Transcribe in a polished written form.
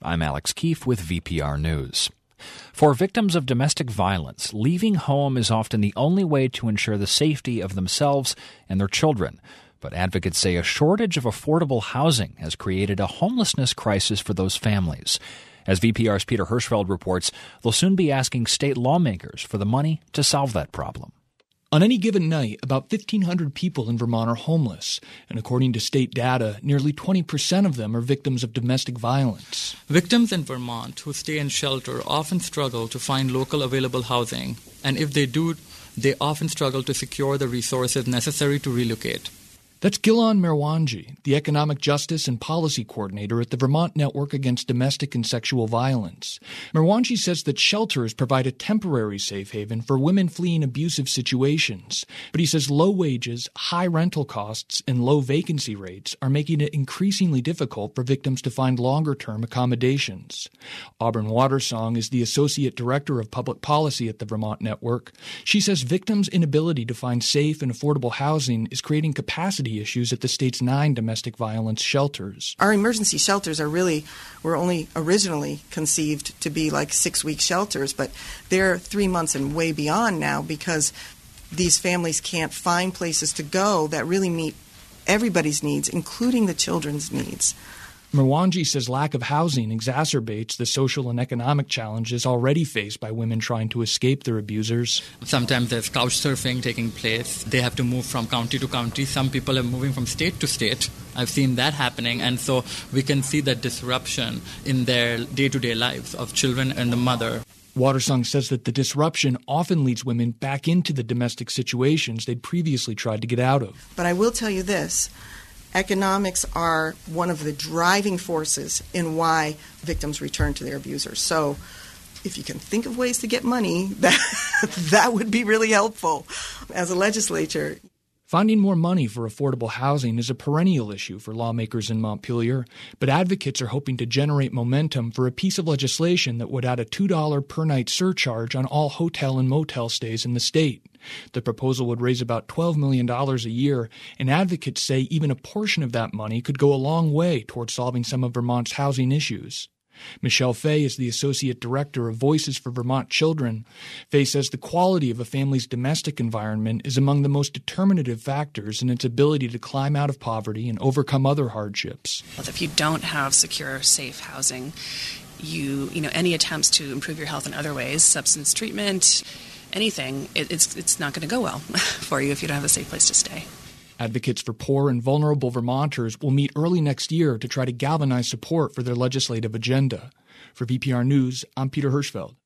I'm Alex Keefe with VPR News. For victims of domestic violence, leaving home is often the only way to ensure the safety of themselves and their children. But advocates say a shortage of affordable housing has created a homelessness crisis for those families. As VPR's Peter Hirschfeld reports, they'll soon be asking state lawmakers for the money to solve that problem. On any given night, about 1,500 people in Vermont are homeless, and according to state data, nearly 20% of them are victims of domestic violence. Victims in Vermont who stay in shelter often struggle to find local available housing, and if they do, they often struggle to secure the resources necessary to relocate. That's Gillan Merwanji, the Economic Justice and Policy Coordinator at the Vermont Network Against Domestic and Sexual Violence. Merwanji says that shelters provide a temporary safe haven for women fleeing abusive situations. But he says low wages, high rental costs, and low vacancy rates are making it increasingly difficult for victims to find longer-term accommodations. Auburn Watersong is the Associate Director of Public Policy at the Vermont Network. She says victims' inability to find safe and affordable housing is creating capacity issues at the state's 9 domestic violence shelters. Our emergency shelters were only originally conceived to be like 6-week shelters, but they're 3 months and way beyond now because these families can't find places to go that really meet everybody's needs, including the children's needs. Merwanji says lack of housing exacerbates the social and economic challenges already faced by women trying to escape their abusers. Sometimes there's couch surfing taking place. They have to move from county to county. Some people are moving from state to state. I've seen that happening, and so we can see that disruption in their day-to-day lives of children and the mother. Watersong says that the disruption often leads women back into the domestic situations they'd previously tried to get out of. But I will tell you this. Economics are one of the driving forces in why victims return to their abusers. So if you can think of ways to get money, that would be really helpful as a legislature. Finding more money for affordable housing is a perennial issue for lawmakers in Montpelier, but advocates are hoping to generate momentum for a piece of legislation that would add a $2 per night surcharge on all hotel and motel stays in the state. The proposal would raise about $12 million a year, and advocates say even a portion of that money could go a long way toward solving some of Vermont's housing issues. Michelle Fay is the Associate Director of Voices for Vermont Children. Fay says the quality of a family's domestic environment is among the most determinative factors in its ability to climb out of poverty and overcome other hardships. If you don't have secure, safe housing, any attempts to improve your health in other ways, substance treatment, anything, it's not going to go well for you if you don't have a safe place to stay. Advocates for poor and vulnerable Vermonters will meet early next year to try to galvanize support for their legislative agenda. For VPR News, I'm Peter Hirschfeld.